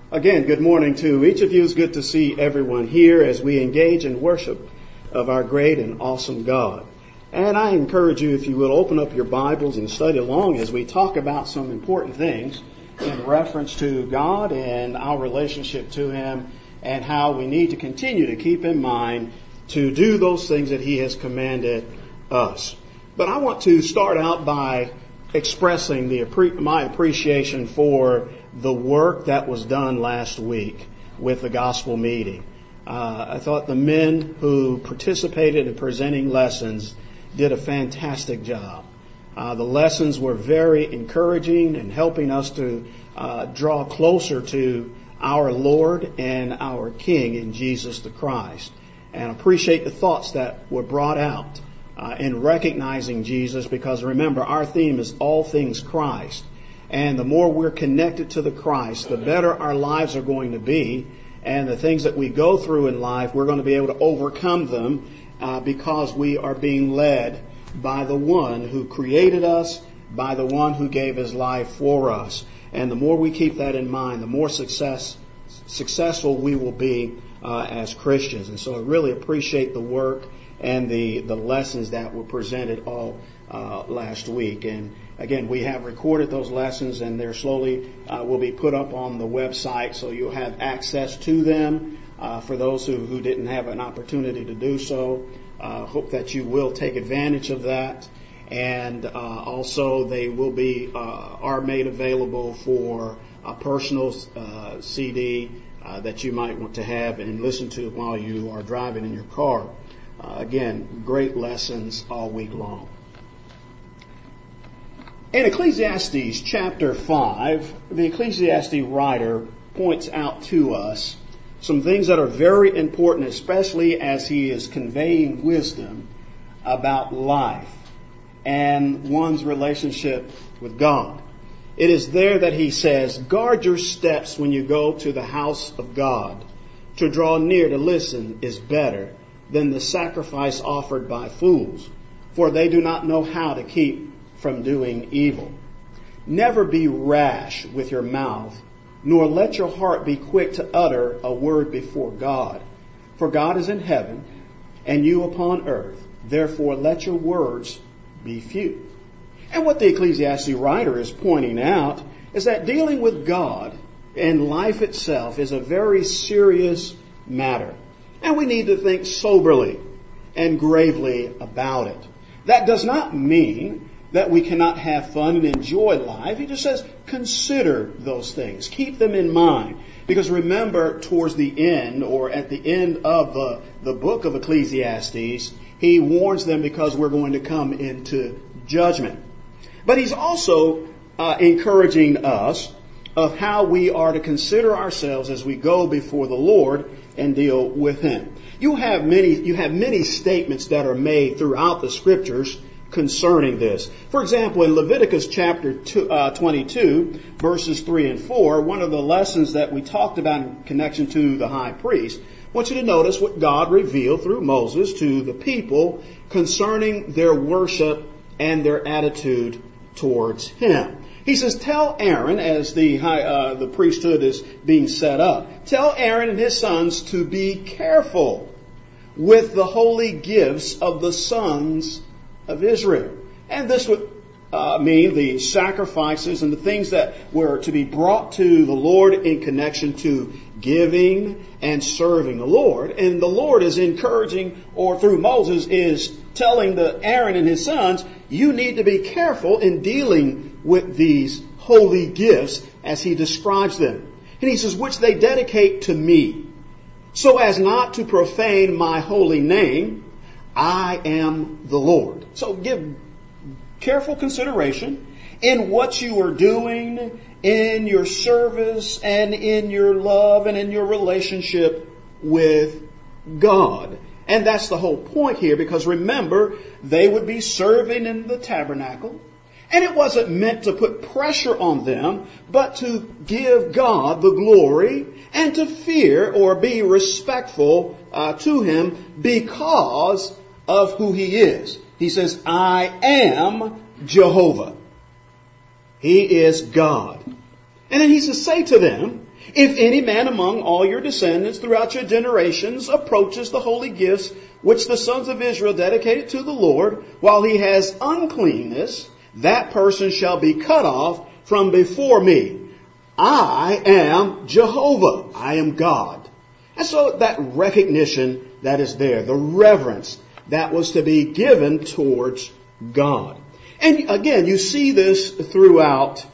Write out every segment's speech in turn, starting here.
Again, good morning to each of you. It's good to see everyone here as we engage in worship of our great and awesome God. And I encourage you, if you will, open up your Bibles and study along as we talk about some important things in reference to God and our relationship to Him and how we need to continue to keep in mind to do those things that He has commanded us. But I want to start out by expressing my appreciation for the work that was done last week with the gospel meeting. I thought the men who participated in presenting lessons did a fantastic job. The lessons were very encouraging and helping us to draw closer to our Lord and our King in Jesus the Christ. And appreciate the thoughts that were brought out in recognizing Jesus, because remember, our theme is all things Christ. And the more we're connected to the Christ, the better our lives are going to be. And the things that we go through in life, we're going to be able to overcome them because we are being led by the one who created us, by the one who gave His life for us. And the more we keep that in mind, the more successful we will be as Christians. And so I really appreciate the work and the lessons that were presented all last week. And again, we have recorded those lessons, and they're slowly will be put up on the website, so you'll have access to them for those who didn't have an opportunity to do so. Hope that you will take advantage of that. And also they will be are made available for a personal CD that you might want to have and listen to while you are driving in your car. Again, great lessons all week long. In Ecclesiastes chapter 5, the Ecclesiastes writer points out to us some things that are very important, especially as he is conveying wisdom about life and one's relationship with God. It is there that he says, "Guard your steps when you go to the house of God. To draw near to listen is better than the sacrifice offered by fools, for they do not know how to keep from doing evil. Never be rash with your mouth, nor let your heart be quick to utter a word before God. For God is in heaven, and you upon earth. Therefore let your words be few." And what the Ecclesiastes writer is pointing out is that dealing with God and life itself is a very serious matter. And we need to think soberly and gravely about it. That does not mean that we cannot have fun and enjoy life. He just says, consider those things. Keep them in mind. Because remember, towards the end, or at the end of the book of Ecclesiastes, he warns them because we're going to come into judgment. But he's also encouraging us of how we are to consider ourselves as we go before the Lord and deal with Him. You have many statements that are made throughout the Scriptures concerning this. For example, in Leviticus chapter 22, verses 3 and 4, one of the lessons that we talked about in connection to the high priest, I want you to notice what God revealed through Moses to the people concerning their worship and their attitude towards Him. He says, tell Aaron, as the priesthood is being set up, tell Aaron and his sons to be careful with the holy gifts of the sons of Israel. And this would mean the sacrifices and the things that were to be brought to the Lord in connection to giving and serving the Lord. And the Lord is encouraging, or through Moses is telling Aaron and his sons, you need to be careful in dealing with these holy gifts as he describes them. And he says, which they dedicate to me, so as not to profane my holy name. I am the Lord. So give careful consideration in what you are doing, in your service, and in your love, and in your relationship with God. And that's the whole point here, because remember, they would be serving in the tabernacle. And it wasn't meant to put pressure on them, but to give God the glory and to fear or be respectful to Him because of who He is. He says, I am Jehovah. He is God. And then He says, say to them, If any man among all your descendants throughout your generations approaches the holy gifts which the sons of Israel dedicated to the Lord, while he has uncleanness, that person shall be cut off from before me. I am Jehovah. I am God. And so that recognition that is there, the reverence that was to be given towards God. And again, you see this throughout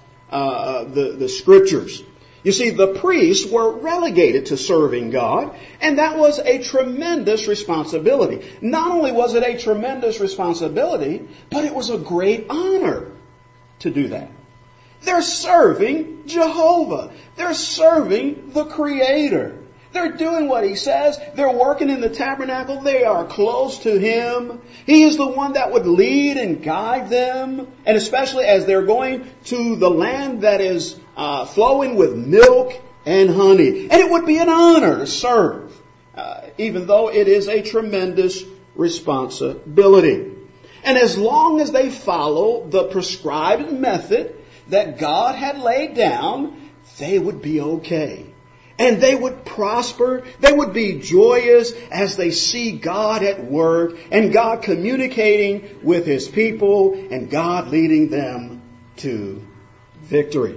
the scriptures. You see, the priests were relegated to serving God, and that was a tremendous responsibility. Not only was it a tremendous responsibility, but it was a great honor to do that. They're serving Jehovah. They're serving the Creator. They're doing what He says. They're working in the tabernacle. They are close to Him. He is the one that would lead and guide them. And especially as they're going to the land that is flowing with milk and honey. And it would be an honor to serve, even though it is a tremendous responsibility. And as long as they follow the prescribed method that God had laid down, they would be okay. And they would prosper. They would be joyous as they see God at work and God communicating with His people and God leading them to victory.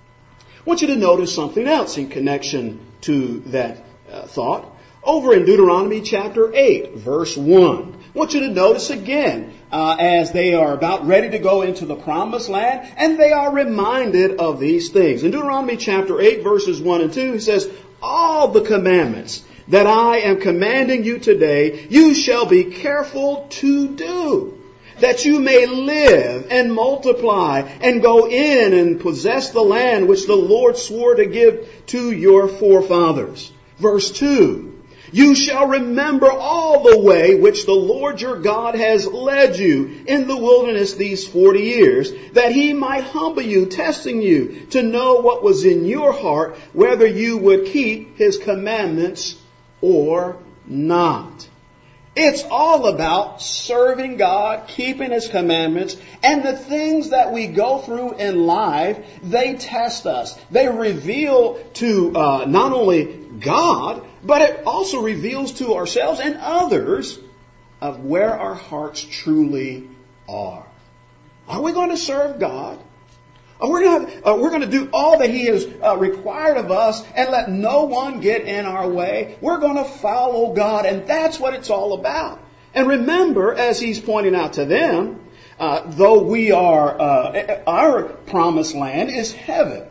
I want you to notice something else in connection to that thought. Over in Deuteronomy chapter 8, verse 1. I want you to notice again as they are about ready to go into the promised land, and they are reminded of these things. In Deuteronomy chapter 8, verses 1 and 2, he says, all the commandments that I am commanding you today, you shall be careful to do, that you may live and multiply and go in and possess the land which the Lord swore to give to your forefathers. Verse 2. You shall remember all the way which the Lord your God has led you in the wilderness these 40 years, that He might humble you, testing you to know what was in your heart, whether you would keep His commandments or not. It's all about serving God, keeping His commandments, and the things that we go through in life, they test us. They reveal to not only God, but it also reveals to ourselves and others of where our hearts truly are. Are we going to serve God? We're going to do all that He has required of us and let no one get in our way. We're going to follow God, and that's what it's all about. And remember, as He's pointing out to them, though we are, our promised land is heaven.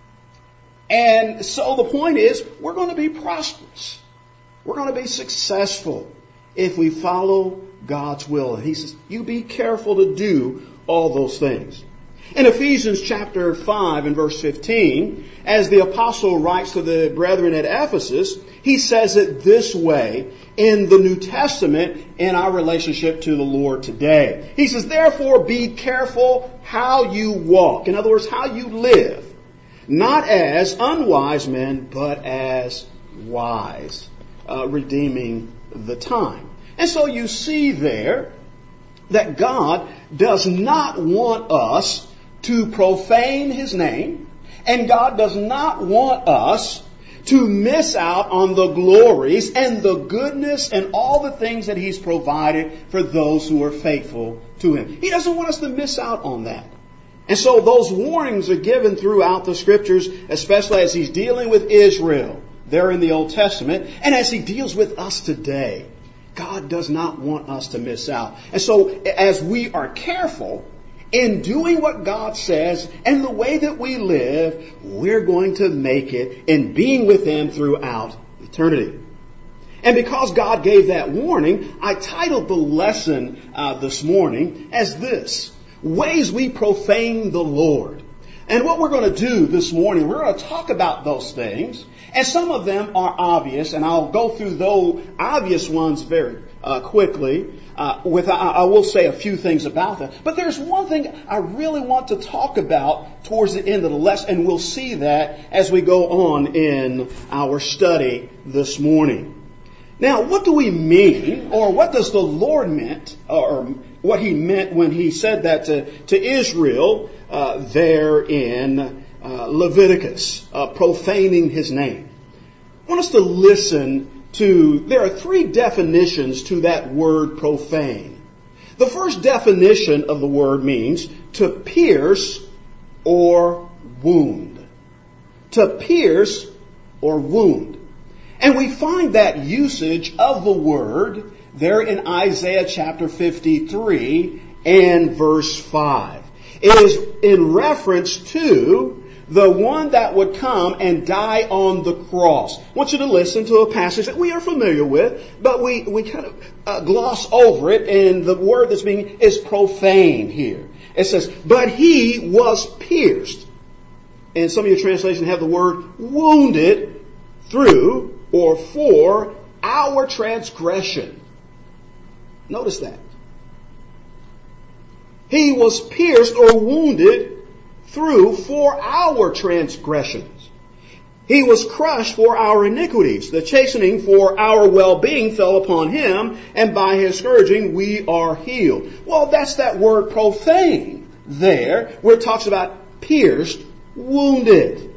And so the point is, we're going to be prosperous. We're going to be successful if we follow God's will. And He says, you be careful to do all those things. In Ephesians chapter 5 and verse 15, as the apostle writes to the brethren at Ephesus, he says it this way in the New Testament in our relationship to the Lord today. He says, therefore be careful how you walk. In other words, how you live. Not as unwise men, but as wise, redeeming the time. And so you see there that God does not want us to profane His name, and God does not want us to miss out on the glories and the goodness and all the things that He's provided for those who are faithful to Him. He doesn't want us to miss out on that. And so those warnings are given throughout the Scriptures, especially as He's dealing with Israel there in the Old Testament, and as He deals with us today. God does not want us to miss out. And so as we are careful in doing what God says and the way that we live, we're going to make it in being with Him throughout eternity. And because God gave that warning, I titled the lesson this morning as this: Ways we profane the Lord. And what we're going to do this morning, we're going to talk about those things. And some of them are obvious, and I'll go through those obvious ones very quickly. I will say a few things about them. But there's one thing I really want to talk about towards the end of the lesson, and we'll see that as we go on in our study this morning. Now, what do we mean, or what does the Lord meant, or what He meant when He said that to Israel there in Leviticus, profaning his name. I want us to listen to, there are three definitions to that word profane. The first definition of the word means to pierce or wound. To pierce or wound. And we find that usage of the word there in Isaiah chapter 53 and verse 5. It is in reference to the one that would come and die on the cross. I want you to listen to a passage that we are familiar with, but we kind of gloss over it, and the word that's being is profane here. It says, but he was pierced. And some of your translations have the word wounded through or for our transgression. Notice that. He was pierced or wounded through for our transgressions. He was crushed for our iniquities. The chastening for our well-being fell upon him, and by his scourging we are healed. Well, that's that word profane there, where it talks about pierced, wounded.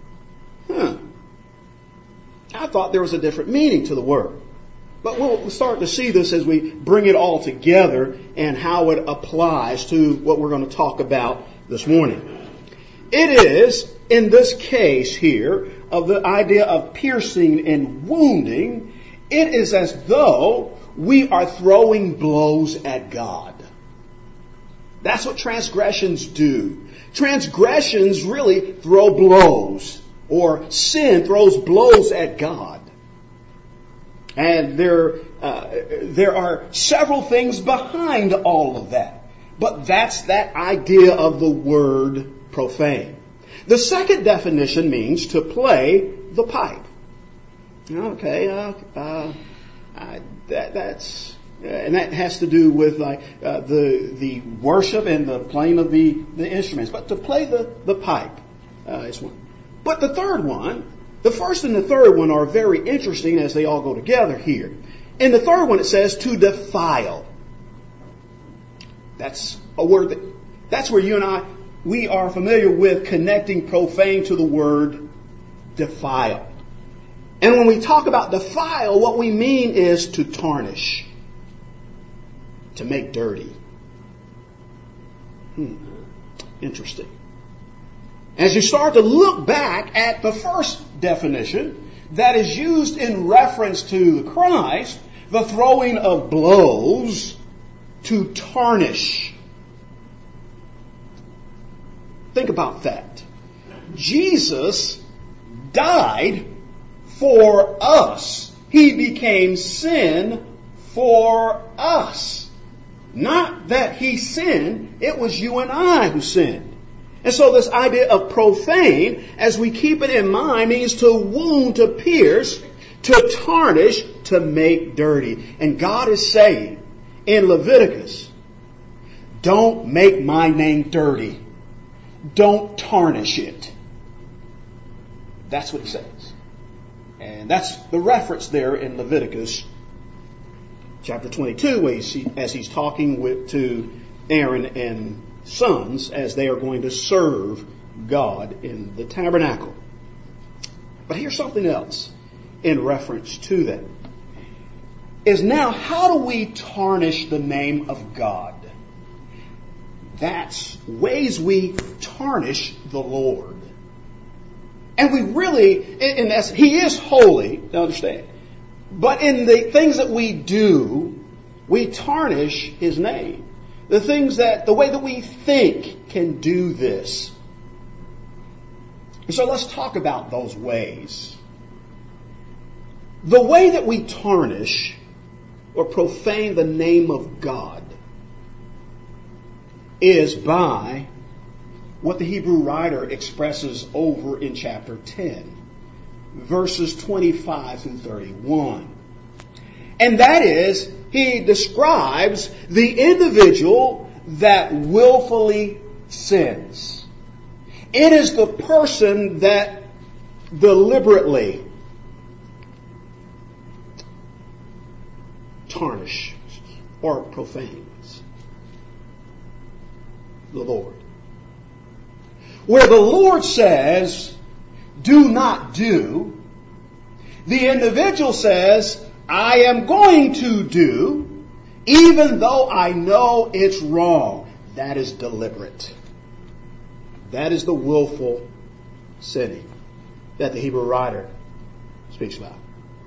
I thought there was a different meaning to the word. But we'll start to see this as we bring it all together and how it applies to what we're going to talk about this morning. It is, in this case here, of the idea of piercing and wounding, it is as though we are throwing blows at God. That's what transgressions do. Transgressions really throw blows, or sin throws blows at God. And there are several things behind all of that. But that's that idea of the word profane. The second definition means to play the pipe. Okay, that's and that has to do with the worship and the playing of the instruments. But to play the pipe is one. But the third one, the first and the third one are very interesting as they all go together here. In the third one it says to defile. That's a word that's where you and I, we are familiar with connecting profane to the word defile. And when we talk about defile, what we mean is to tarnish, to make dirty. Interesting. As you start to look back at the first definition that is used in reference to Christ, the throwing of blows to tarnish. Think about that. Jesus died for us. He became sin for us. Not that he sinned, it was you and I who sinned. And so this idea of profane, as we keep it in mind, means to wound, to pierce, to tarnish, to make dirty. And God is saying in Leviticus, don't make my name dirty. Don't tarnish it. That's what he says. And that's the reference there in Leviticus chapter 22, where as he's talking to Aaron and sons as they are going to serve God in the tabernacle. But here's something else in reference to that. Is now, how do we tarnish the name of God? That's ways we tarnish the Lord. And we really, in essence, he is holy, to understand. But in the things that we do, we tarnish his name. The way that we think can do this. And so let's talk about those ways. The way that we tarnish or profane the name of God is by what the Hebrew writer expresses over in chapter 10, verses 25 through 31. And that is, he describes the individual that willfully sins. It is the person that deliberately tarnishes or profanes the Lord. where the Lord says, do not do, the individual says, I am going to do, even though I know it's wrong. That is deliberate. That is the willful sinning that the Hebrew writer speaks about.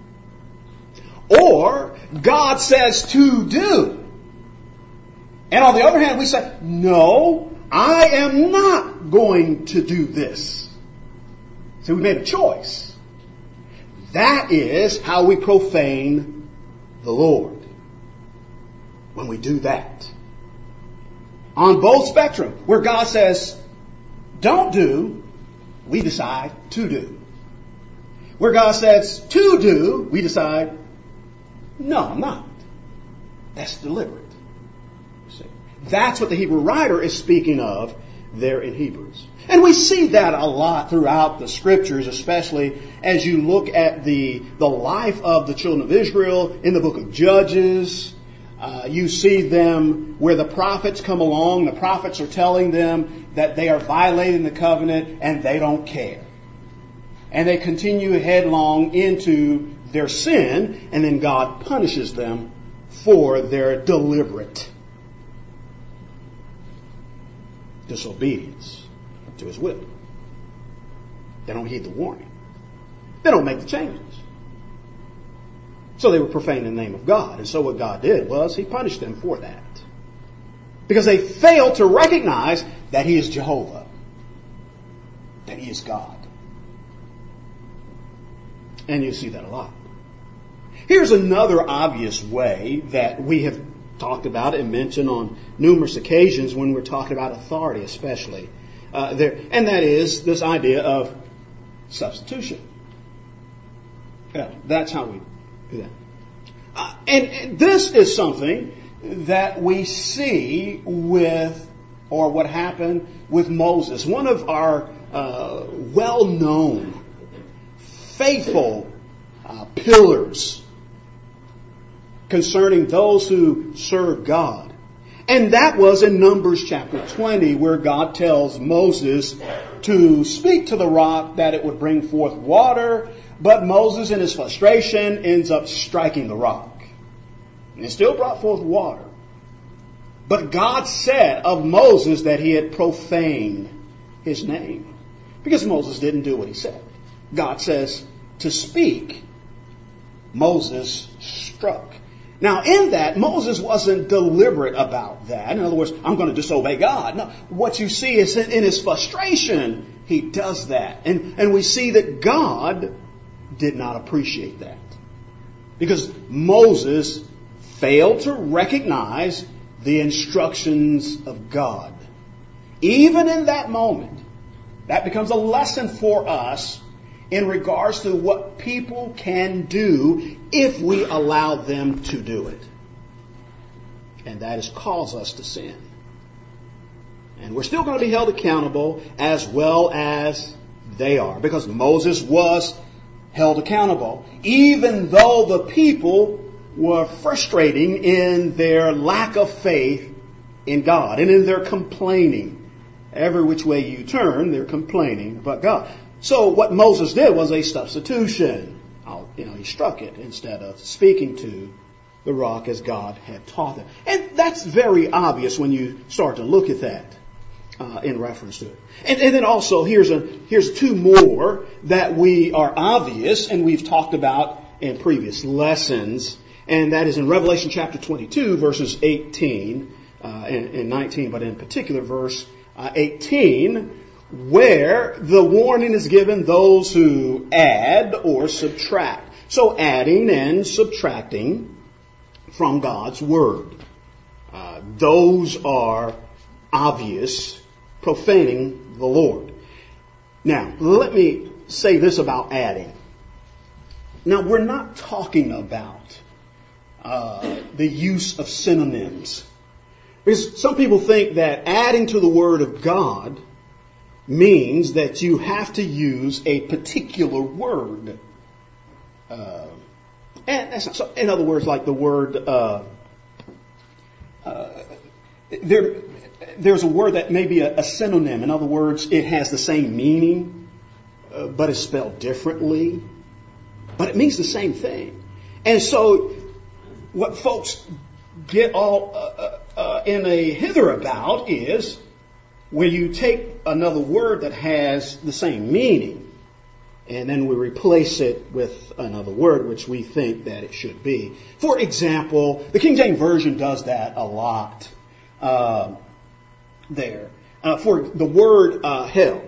Or, God says to do. And on the other hand, we say, no, I am not going to do this. So we made a choice. That is how we profane the Lord. When we do that. On both spectrum, where God says, don't do, we decide to do. Where God says to do, we decide, no, I'm not. That's deliberate. See? That's what the Hebrew writer is speaking of there in Hebrews. And we see that a lot throughout the Scriptures, especially as you look at the life of the children of Israel in the book of Judges. You see them where the prophets come along. The prophets are telling them that they are violating the covenant and they don't care. And they continue headlong into their sin, and then God punishes them for their deliberate disobedience to His will. They don't heed the warning. They don't make the changes. So they were profaning the name of God. And so what God did was He punished them for that. Because they failed to recognize that He is Jehovah. That He is God. And you see that a lot. Here's another obvious way that we have talked about and mentioned on numerous occasions when we're talking about authority especially. And that is this idea of substitution. That's how we do that. And this is something that we see with, or what happened with Moses. One of our well-known, faithful pillars concerning those who serve God. And that was in Numbers chapter 20, where God tells Moses to speak to the rock that it would bring forth water. But Moses, in his frustration, ends up striking the rock. And it still brought forth water. But God said of Moses that he had profaned His name. Because Moses didn't do what he said. God says to speak. Moses struck. Now in that, Moses wasn't deliberate about that. In other words, I'm going to disobey God. No, what you see is in his frustration, he does that. And we see that God did not appreciate that. Because Moses failed to recognize the instructions of God. Even in that moment, that becomes a lesson for us in regards to what people can do if we allow them to do it. And that is cause us to sin. And we're still going to be held accountable as well as they are. Because Moses was held accountable. Even though the people were frustrating in their lack of faith in God. And in their complaining. Every which way you turn, they're complaining about God. So what Moses did was a substitution. He struck it instead of speaking to the rock as God had taught him. And that's very obvious when you start to look at that in reference to it. And then also here's two more that we are obvious and we've talked about in previous lessons. And that is in Revelation chapter 22 verses 18 and 19, but in particular verse 18, where the warning is given those who add or subtract. So adding and subtracting from God's Word. Those are obvious, profaning the Lord. Now, let me say this about adding. Now, we're not talking about the use of synonyms. Because some people think that adding to the Word of God means that you have to use a particular word. And that's not so. In other words, like the word there's a word that may be a synonym. In other words, it has the same meaning, but it's spelled differently. But it means the same thing. And so what folks get all in a hither about is where you take another word that has the same meaning, and then we replace it with another word which we think that it should be. For example, the King James Version does that a lot there. For the word hell.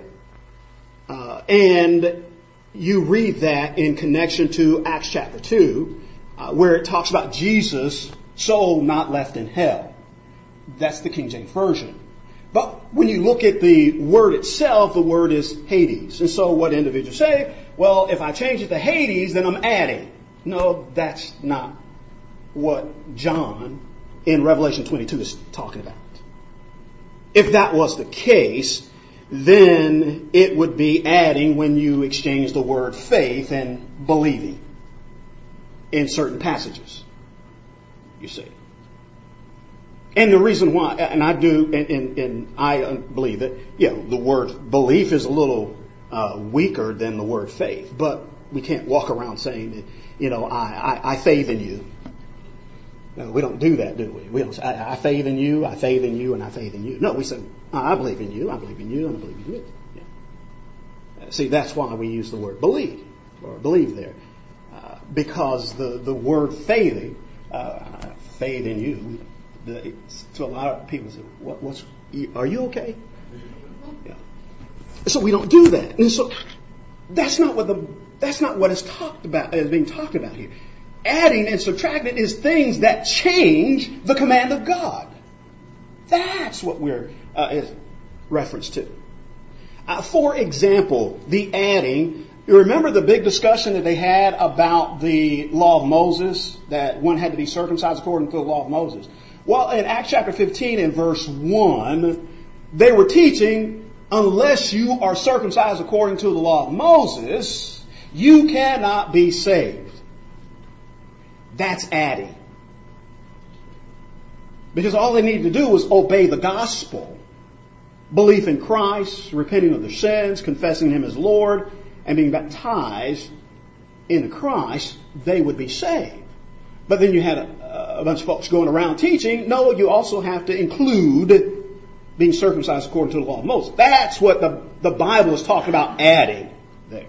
And you read that in connection to Acts chapter 2, where it talks about Jesus' soul not left in hell. That's the King James Version. But when you look at the word itself, the word is Hades. And so what individuals say, well, if I change it to Hades, then I'm adding. No, that's not what John in Revelation 22 is talking about. If that was the case, then it would be adding when you exchange the word faith and believing in certain passages. You see. And the reason why, and I do, and I believe that, the word belief is a little weaker than the word faith, but we can't walk around saying that, I faith in you. No, we don't do that, do we? We don't say, I faith in you, I faith in you, and I faith in you. No, we say, I believe in you, I believe in you, and I believe in you. Yeah. See, that's why we use the word believe, or believe there. Because the word faith in you, to a lot of people say, are you okay? Yeah. So we don't do that. And so that's not what is talked about, is being talked about here. Adding and subtracting is things that change the command of God. That's what we're is referenced to. For example, the adding. You remember the big discussion that they had about the law of Moses, that one had to be circumcised according to the law of Moses. Well, in Acts chapter 15 and verse 1, they were teaching, unless you are circumcised according to the law of Moses, you cannot be saved. That's adding. Because all they needed to do was obey the gospel. Belief in Christ, repenting of their sins, confessing Him as Lord, and being baptized in Christ, they would be saved. But then you had a bunch of folks going around teaching, no, you also have to include being circumcised according to the law of Moses. That's what the Bible is talking about adding there.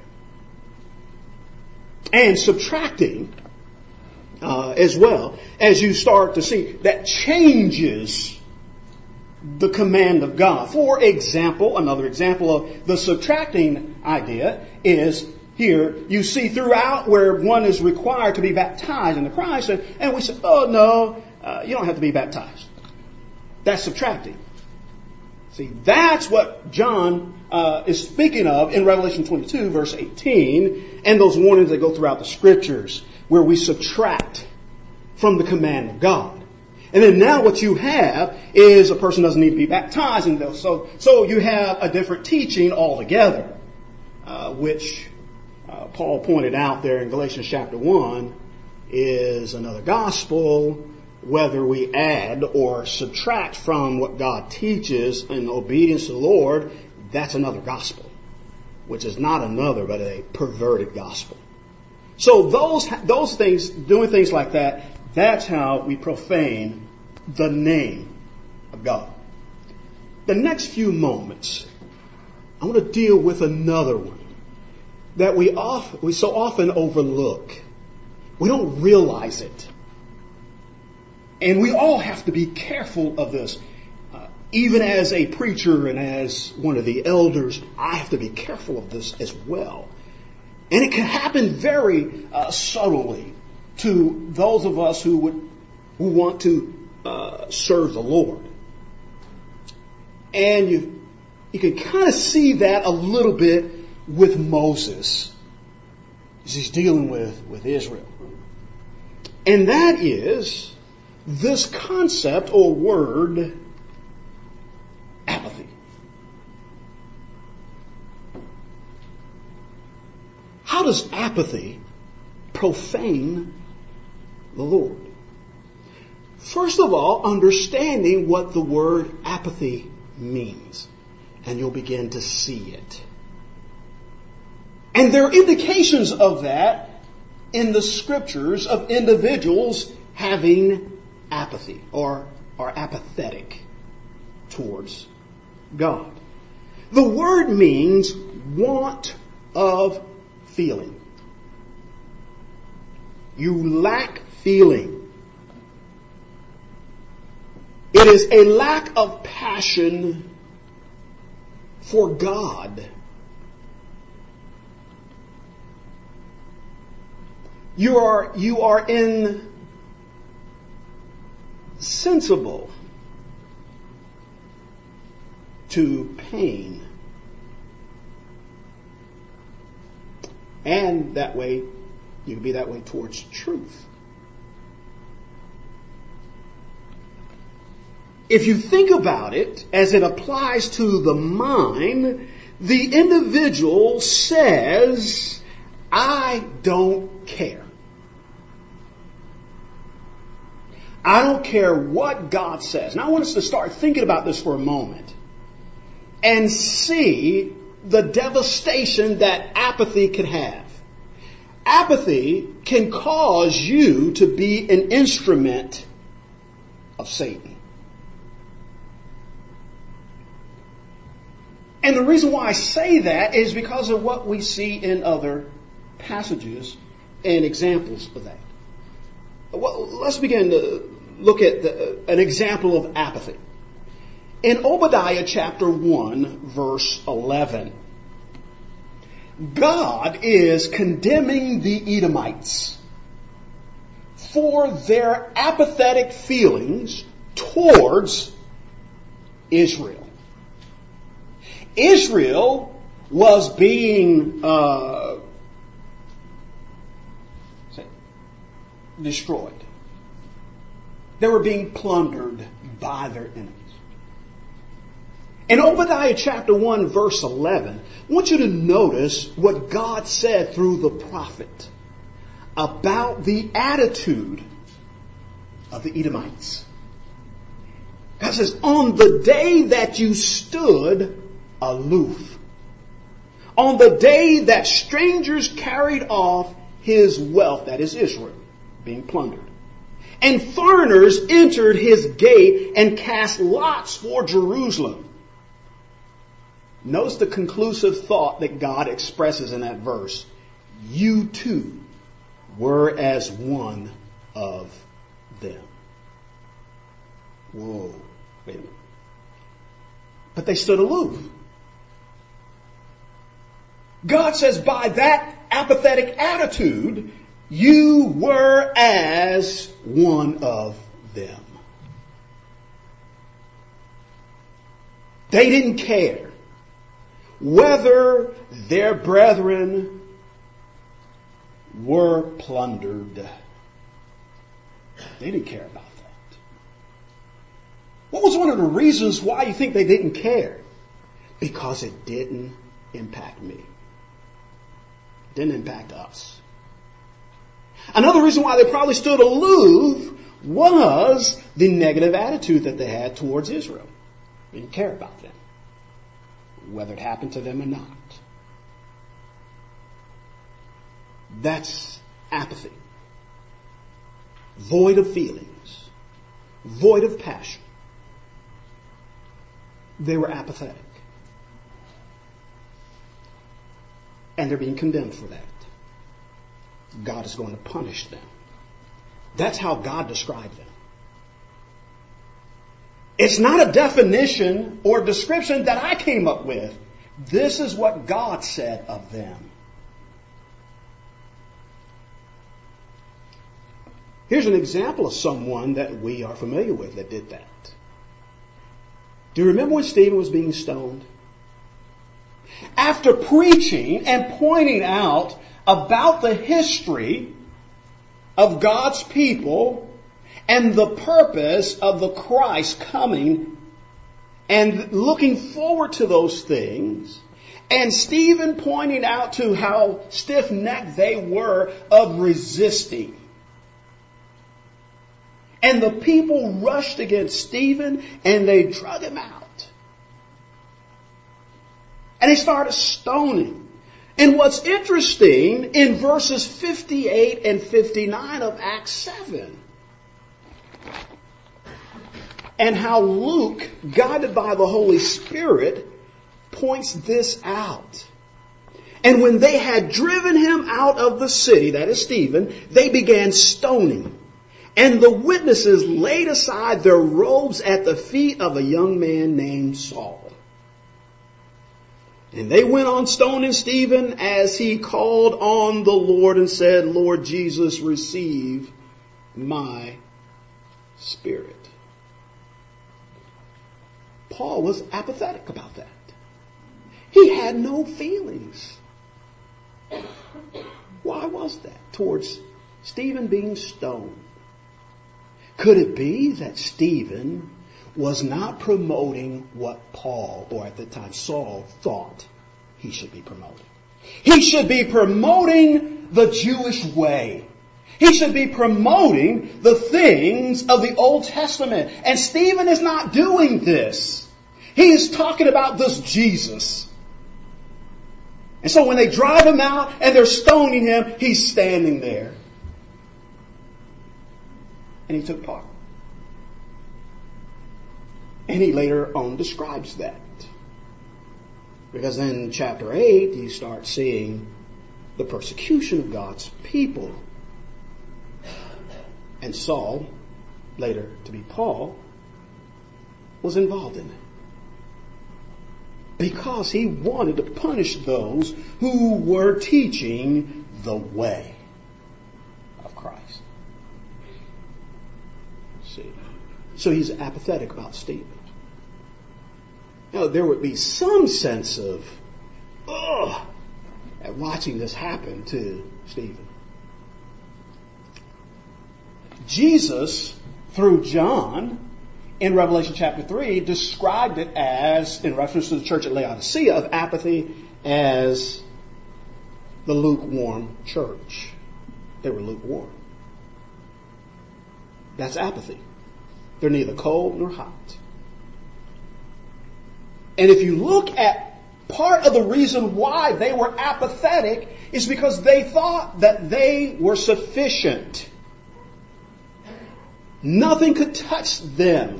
And subtracting as well, as you start to see, that changes the command of God. For example, another example of the subtracting idea is here, you see throughout where one is required to be baptized into Christ, and we say, oh no, you don't have to be baptized. That's subtracting. See, that's what John is speaking of in Revelation 22, verse 18, and those warnings that go throughout the Scriptures, where we subtract from the command of God. And then now what you have is a person doesn't need to be baptized, and so you have a different teaching altogether, which Paul pointed out there in Galatians chapter 1 is another gospel. Whether we add or subtract from what God teaches in obedience to the Lord, that's another gospel, which is not another but a perverted gospel. So those things, doing things like that, that's how we profane the name of God. The next few moments, I want to deal with another one that we so often overlook. We don't realize it. And we all have to be careful of this. Even as a preacher and as one of the elders, I have to be careful of this as well. And it can happen very subtly to those of us who want to serve the Lord. And you can kind of see that a little bit with Moses as he's dealing with Israel. And that is this concept or word, apathy. How does apathy profane the Lord? First of all, understanding what the word apathy means. And you'll begin to see it. And there are indications of that in the scriptures of individuals having apathy or are apathetic towards God. The word means want of feeling. You lack feeling. It is a lack of passion for God. You are insensible to pain. And that way, you can be that way towards truth. If you think about it, as it applies to the mind, the individual says, I don't care. I don't care what God says. Now I want us to start thinking about this for a moment and see the devastation that apathy can have. Apathy can cause you to be an instrument of Satan. And the reason why I say that is because of what we see in other passages and examples of that. Well, let's begin to look at an example of apathy. In Obadiah chapter 1, verse 11, God is condemning the Edomites for their apathetic feelings towards Israel. Israel was being destroyed. They were being plundered by their enemies. In Obadiah chapter 1 verse 11, I want you to notice what God said through the prophet about the attitude of the Edomites. God says, on the day that you stood aloof, on the day that strangers carried off his wealth, that is Israel, being plundered, and foreigners entered his gate and cast lots for Jerusalem. Notice the conclusive thought that God expresses in that verse. You too were as one of them. Whoa, wait a minute. But they stood aloof. God says by that apathetic attitude, you were as one of them. They didn't care whether their brethren were plundered. They didn't care about that. What was one of the reasons why you think they didn't care? Because it didn't impact me. It didn't impact us. Another reason why they probably stood aloof was the negative attitude that they had towards Israel. They didn't care about them, whether it happened to them or not. That's apathy. Void of feelings. Void of passion. They were apathetic. And they're being condemned for that. God is going to punish them. That's how God described them. It's not a definition or description that I came up with. This is what God said of them. Here's an example of someone that we are familiar with that did that. Do you remember when Stephen was being stoned? After preaching and pointing out about the history of God's people and the purpose of the Christ coming and looking forward to those things, and Stephen pointing out to how stiff-necked they were of resisting. And the people rushed against Stephen and they drug him out. And they started stoning. And what's interesting in verses 58 and 59 of Acts 7, and how Luke, guided by the Holy Spirit, points this out. And when they had driven him out of the city, that is Stephen, they began stoning. And the witnesses laid aside their robes at the feet of a young man named Saul. And they went on stoning Stephen as he called on the Lord and said, Lord Jesus, receive my spirit. Paul was apathetic about that. He had no feelings. Why was that towards Stephen being stoned? Could it be that Stephen was not promoting what Paul, or at the time Saul, thought he should be promoting? He should be promoting the Jewish way. He should be promoting the things of the Old Testament. And Stephen is not doing this. He is talking about this Jesus. And so when they drive him out and they're stoning him, he's standing there. And he took part. And he later on describes that. Because in chapter 8, you start seeing the persecution of God's people. And Saul, later to be Paul, was involved in it. Because he wanted to punish those who were teaching the way of Christ. See? So he's apathetic about Stephen. Now, there would be some sense of, at watching this happen to Stephen. Jesus, through John, in Revelation chapter 3, described it as, in reference to the church at Laodicea, of apathy, as the lukewarm church. They were lukewarm. That's apathy. They're neither cold nor hot. And if you look at part of the reason why they were apathetic is because they thought that they were sufficient. Nothing could touch them.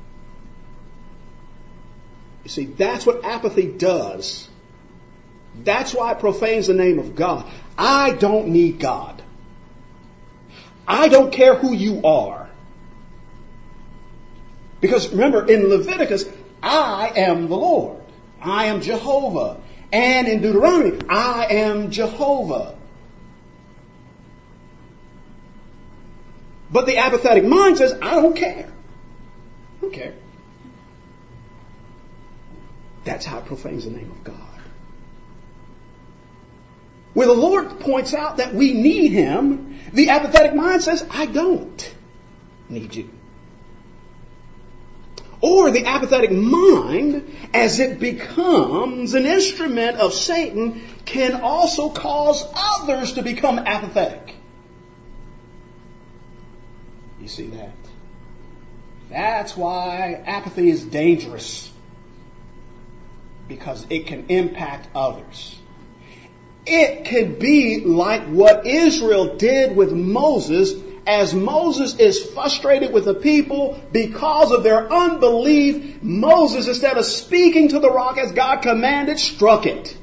You see, that's what apathy does. That's why it profanes the name of God. I don't need God. I don't care who you are. Because remember, in Leviticus, I am the Lord. I am Jehovah. And in Deuteronomy, I am Jehovah. But the apathetic mind says, I don't care. I don't care. That's how it profanes the name of God. When the Lord points out that we need Him, the apathetic mind says, I don't need you. Or the apathetic mind, as it becomes an instrument of Satan, can also cause others to become apathetic. You see that? That's why apathy is dangerous. Because it can impact others. It could be like what Israel did with Moses, as Moses is frustrated with the people because of their unbelief. Moses, instead of speaking to the rock as God commanded, struck it.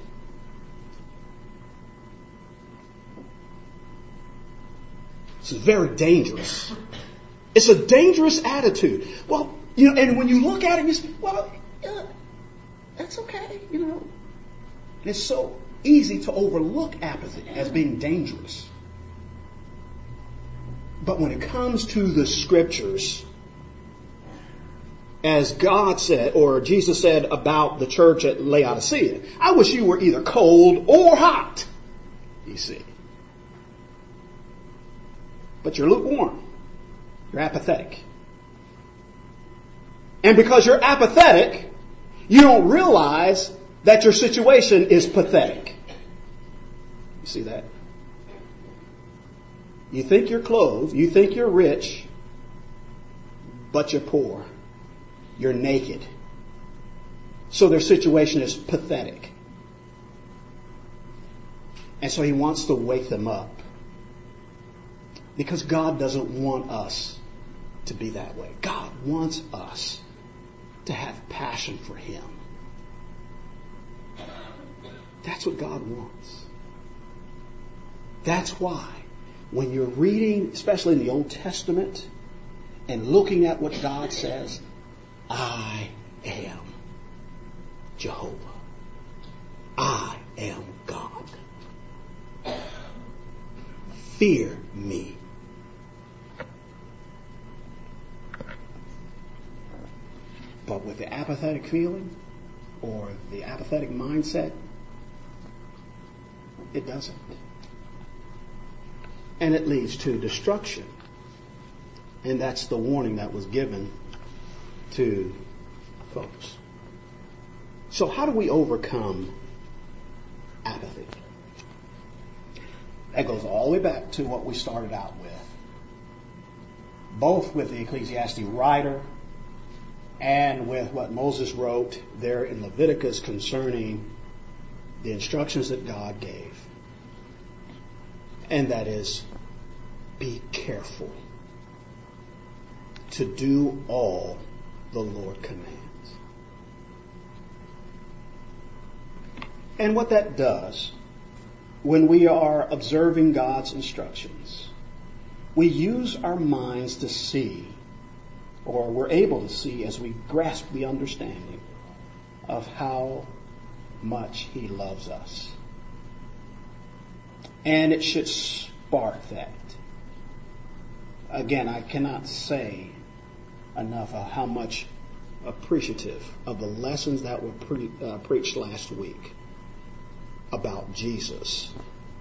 This is very dangerous. It's a dangerous attitude. Well, and when you look at it, you say, well, that's okay, It's so easy to overlook apathy as being dangerous. But when it comes to the Scriptures, as God said, or Jesus said about the church at Laodicea, I wish you were either cold or hot, you see. But you're lukewarm. You're apathetic. And because you're apathetic, you don't realize that your situation is pathetic. You see that? You think you're clothed, you think you're rich, but you're poor. You're naked. So their situation is pathetic. And so he wants to wake them up. Because God doesn't want us to be that way. God wants us to have passion for Him. That's what God wants. That's why when you're reading, especially in the Old Testament, and looking at what God says, I am Jehovah. I am God. Fear me. But with the apathetic feeling or the apathetic mindset, it doesn't. And it leads to destruction. And that's the warning that was given to folks. So how do we overcome apathy? That goes all the way back to what we started out with. Both with the Ecclesiastes writer and with what Moses wrote there in Leviticus concerning the instructions that God gave. And that is, be careful to do all the Lord commands. And what that does, when we are observing God's instructions, we use our minds to see, or we're able to see as we grasp the understanding of how much He loves us. And it should spark that. Again, I cannot say enough of how much appreciative of the lessons that were preached last week about Jesus.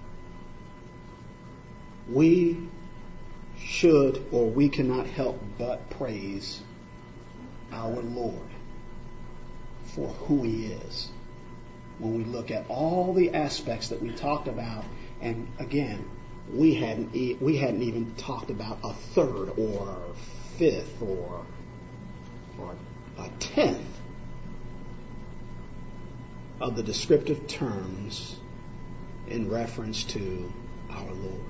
We should, or we cannot help but praise our Lord for who He is. When we look at all the aspects that we talked about, and again, we hadn't even talked about a third or fifth or a tenth of the descriptive terms in reference to our Lord.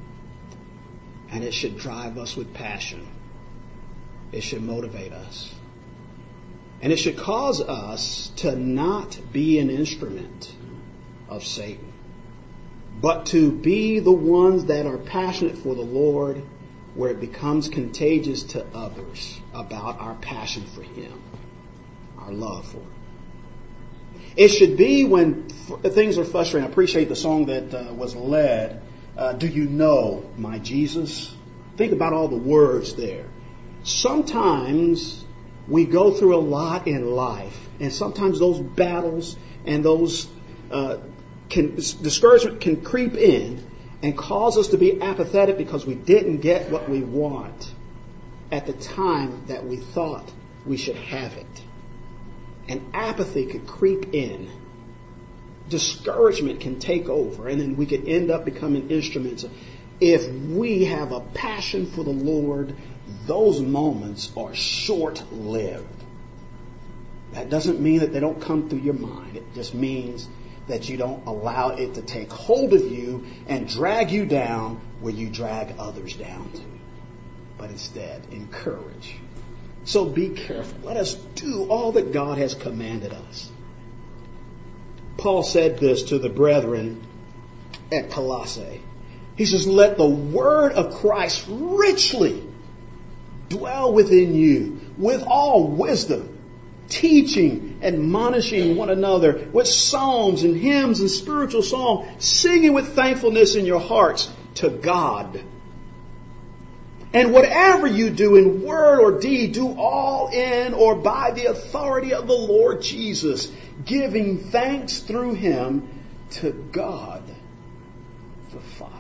And it should drive us with passion. It should motivate us. And it should cause us to not be an instrument of Satan, but to be the ones that are passionate for the Lord, where it becomes contagious to others about our passion for Him, our love for Him. It should be when things are frustrating. I appreciate the song that was led, Do You Know My Jesus? Think about all the words there. Sometimes we go through a lot in life, and sometimes those battles and those discouragement can creep in and cause us to be apathetic because we didn't get what we want at the time that we thought we should have it. And apathy could creep in. Discouragement can take over, and then we could end up becoming instruments. If we have a passion for the Lord, those moments are short-lived. That doesn't mean that they don't come through your mind. It just means that you don't allow it to take hold of you and drag you down where you drag others down to. But instead, encourage. So be careful. Let us do all that God has commanded us. Paul said this to the brethren at Colossae. He says, let the word of Christ richly dwell within you with all wisdom, teaching, admonishing one another with psalms and hymns and spiritual songs, singing with thankfulness in your hearts to God. And whatever you do in word or deed, do all in or by the authority of the Lord Jesus, giving thanks through Him to God the Father.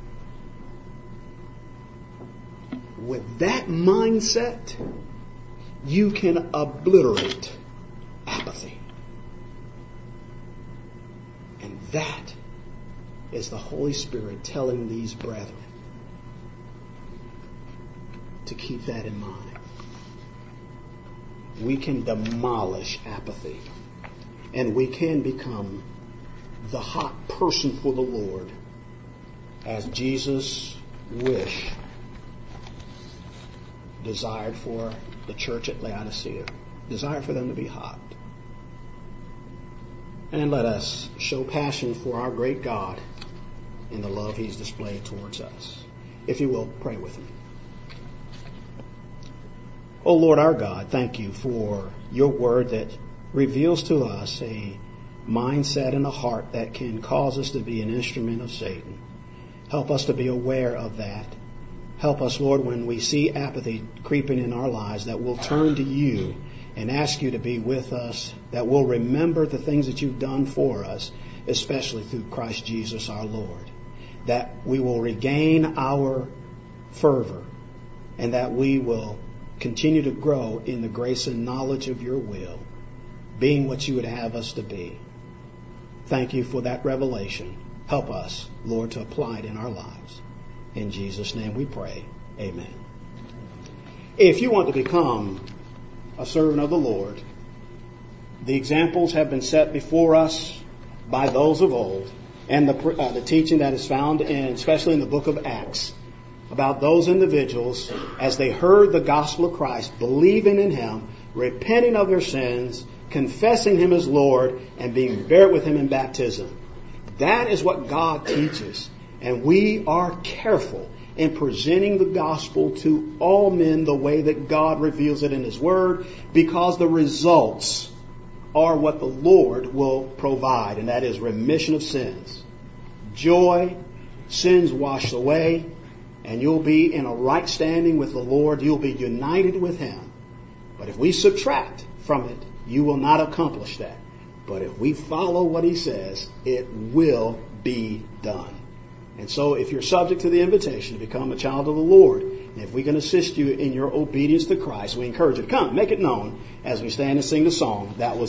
With that mindset, you can obliterate apathy. And that is the Holy Spirit telling these brethren to keep that in mind. we can demolish apathy. And we can become the hot person for the Lord, as Jesus desired for the church at Laodicea, desired for them to be hot. And let us show passion for our great God in the love He's displayed towards us. If you will, pray with me. Oh Lord our God, thank you for your word that reveals to us a mindset and a heart that can cause us to be an instrument of Satan. Help us to be aware of that. Help us, Lord, when we see apathy creeping in our lives, that we'll turn to you and ask you to be with us, that we'll remember the things that you've done for us, especially through Christ Jesus our Lord. That we will regain our fervor, and that we will continue to grow in the grace and knowledge of your will, being what you would have us to be. Thank you for that revelation. Help us, Lord, to apply it in our lives. In Jesus' name we pray. Amen. If you want to become a servant of the Lord, the examples have been set before us by those of old, and the teaching that is found especially in the book of Acts, about those individuals as they heard the gospel of Christ, believing in Him, repenting of their sins, confessing Him as Lord, and being buried with Him in baptism. That is what God teaches. And we are careful in presenting the gospel to all men the way that God reveals it in His Word, because the results are what the Lord will provide, and that is remission of sins, joy, sins washed away, and you'll be in a right standing with the Lord. You'll be united with Him. But if we subtract from it, you will not accomplish that. But if we follow what He says, it will be done. And so if you're subject to the invitation to become a child of the Lord, and if we can assist you in your obedience to Christ, we encourage you to come, make it known as we stand and sing the song. That was